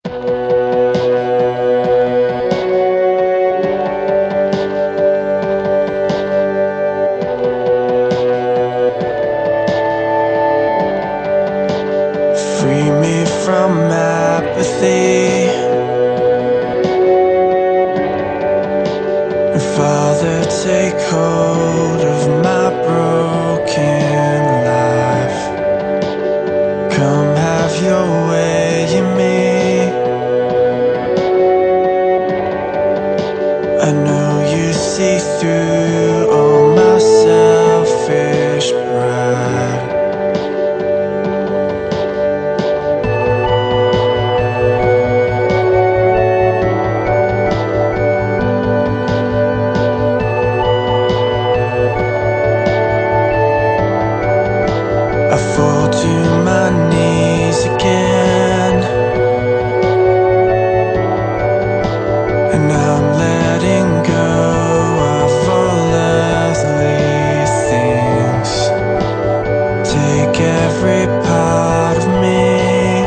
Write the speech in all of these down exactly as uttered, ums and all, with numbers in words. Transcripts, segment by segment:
Free me from apathy, and Father, take hold of my broken life. Come have your way in me. I know you see through all my selfish pride. I fall to my knees again, and I'm letting go of all earthly things. Take every part of me.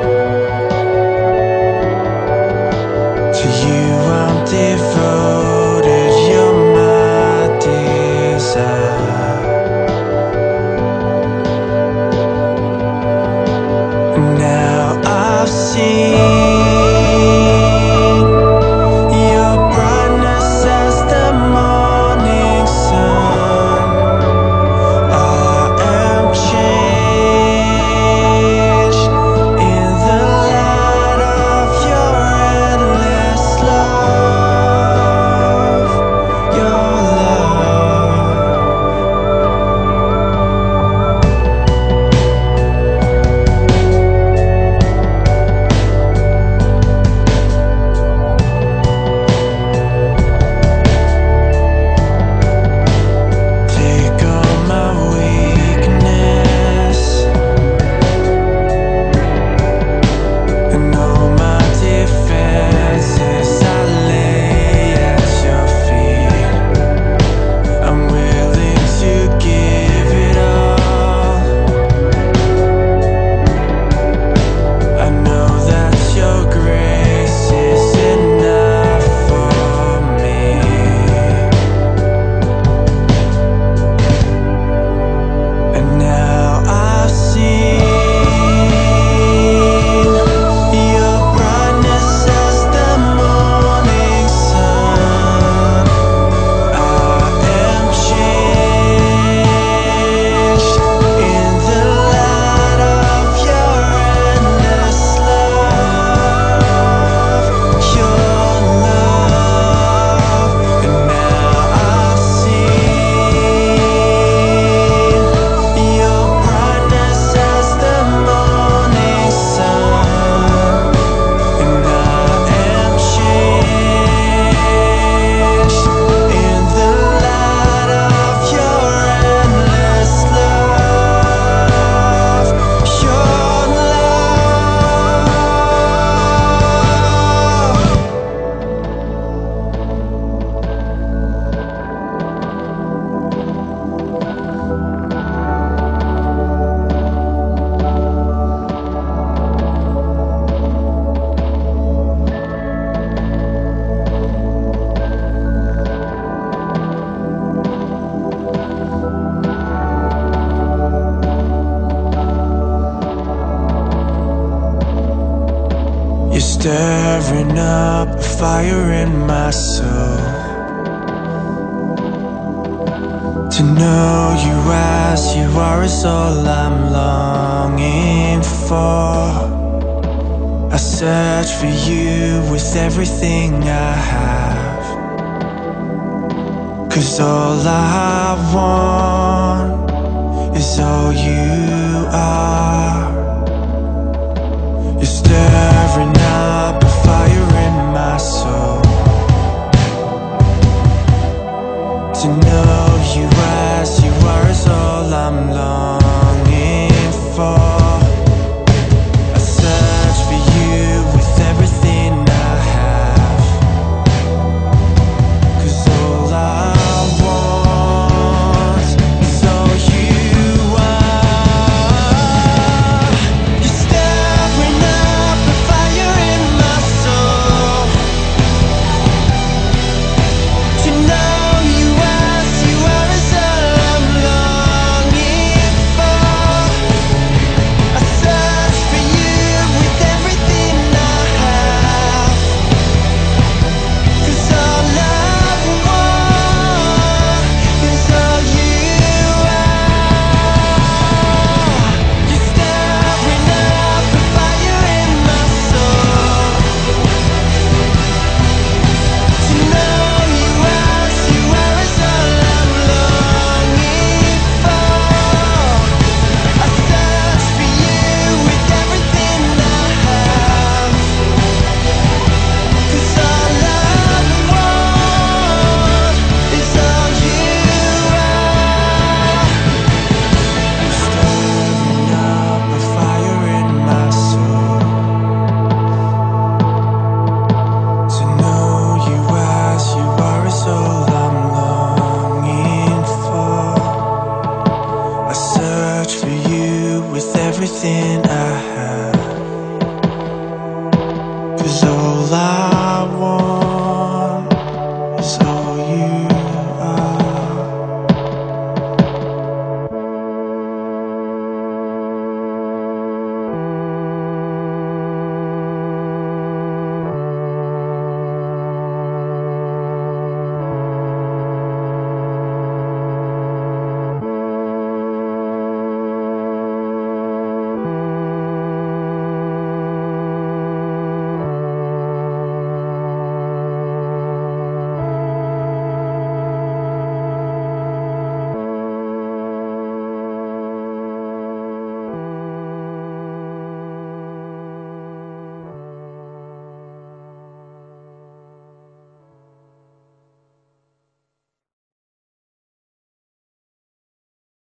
To you I'm devoted, you're my desire. Now I've seen your brightness as the morning sun. I am changed in the light of your endless love, your love. Take all my weakness and all my defenses, I lay at your feet. I'm willing to give it all. I know that your grace is enough for me. And now I've seen your brightness as the morning sun. I am changed in the light of your endless love, your love. And now I've seen your brightness as the morning sun, and I am changed in the light of your endless love, your You're stirring up a fire in my soul. To know you as you are is all I'm longing for. I search for you with everything I have, 'cause all I want is all you are.